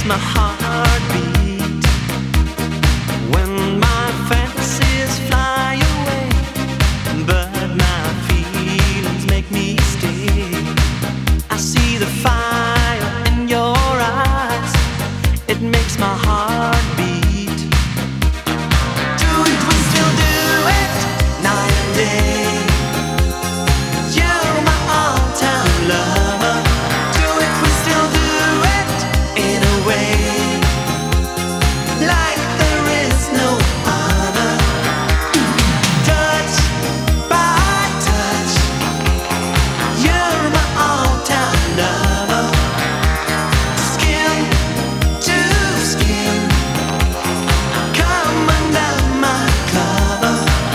my heart beat when my fantasies fly away, but my feelings make me stay. I see the fire in your eyes, it makes my heart beat. Do it, we still do it, night and day. You're my all-time lover. Do it, we still do it in a way like there is no other. Touch by touch, you're my all-time lover. Skin to skin, come under my cover.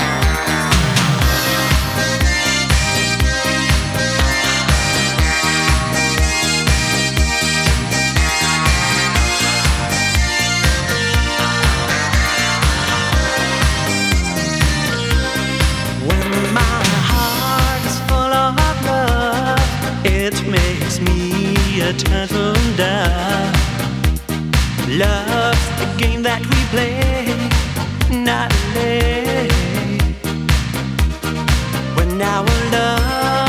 When my heart is full of love, it makes me a turtle dove. Love's the game that we play, not late. When our love